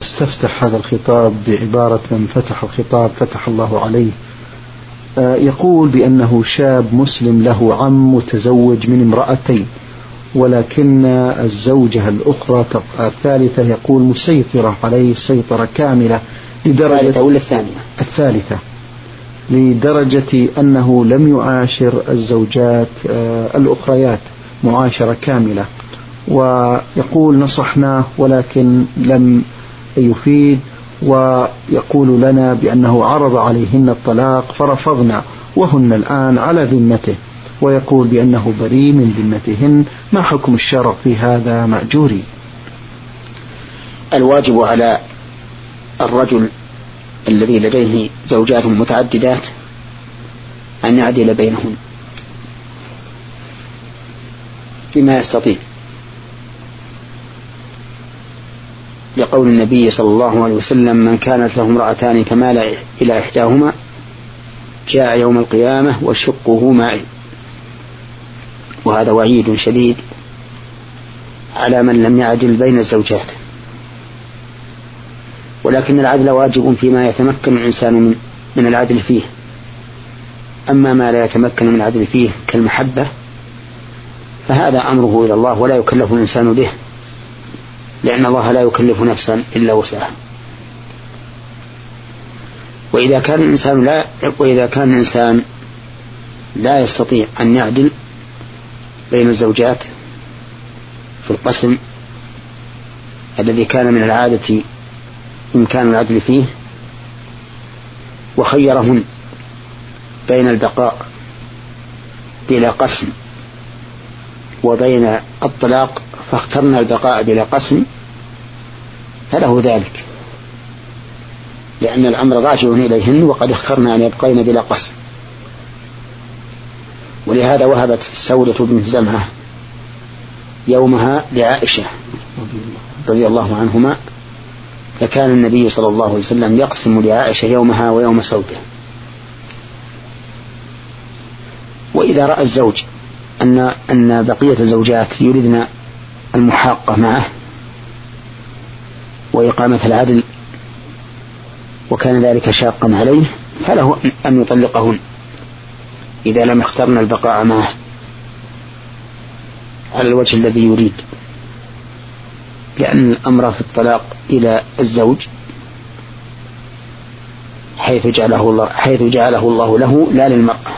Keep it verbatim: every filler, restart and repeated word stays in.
استفتح هذا الخطاب بعبارة من فتح الخطاب فتح الله عليه. يقول بأنه شاب مسلم له عم متزوج من امرأتين، ولكن الزوجة الأخرى الثالثة يقول مسيطرة عليه سيطرة كاملة لدرجة ولا الثانية الثالثة لدرجة أنه لم يعاشر الزوجات الأخريات معاشرة كاملة. ويقول نصحناه ولكن لم يفيد، ويقول لنا بأنه عرض عليهن الطلاق فرفضنا وهن الآن على ذمته، ويقول بأنه بريء من ذمتهن. ما حكم الشرع في هذا مأجوري؟ الواجب على الرجل الذي لديه زوجات متعددات أن يعدل بينهن بما يستطيع، لقول النبي صلى الله عليه وسلم: من كانت له امرأتان فمال إلى إحداهما جاء يوم القيامة وشقه مائل. وهذا وعيد شديد على من لم يعدل بين الزوجات. ولكن العدل واجب فيما يتمكن الإنسان من, من العدل فيه. أما ما لا يتمكن من العدل فيه كالمحبة فهذا أمره إلى الله ولا يكلف الإنسان به، لأن الله لا يكلف نفسا إلا وسعها. وإذا كان الإنسان لا وإذا كان الإنسان لا يستطيع أن يعدل بين الزوجات في القسم الذي كان من العادة إمكان العدل فيه، وخيرهن بين البقاء بلا قسم وبين الطلاق فاخترنا البقاء بلا قسم، فله ذلك، لأن الأمر راجع إليهن وقد اخترنا أن يبقين بلا قسم. ولهذا وهبت سودة بنت زمعة يومها لعائشة رضي الله عنهما، فكان النبي صلى الله عليه وسلم يقسم لعائشة يومها ويوم سودة. وإذا رأى الزوج أن أن بقية الزوجات يريدن المحاقة معه وإقامة العدل وكان ذلك شاقا عليه، فله أن يطلقهن إذا لم يخترن البقاء معه على الوجه الذي يريد، لأن الأمر في الطلاق إلى الزوج حيث جعله الله حيث جعله الله له لا للمرأة.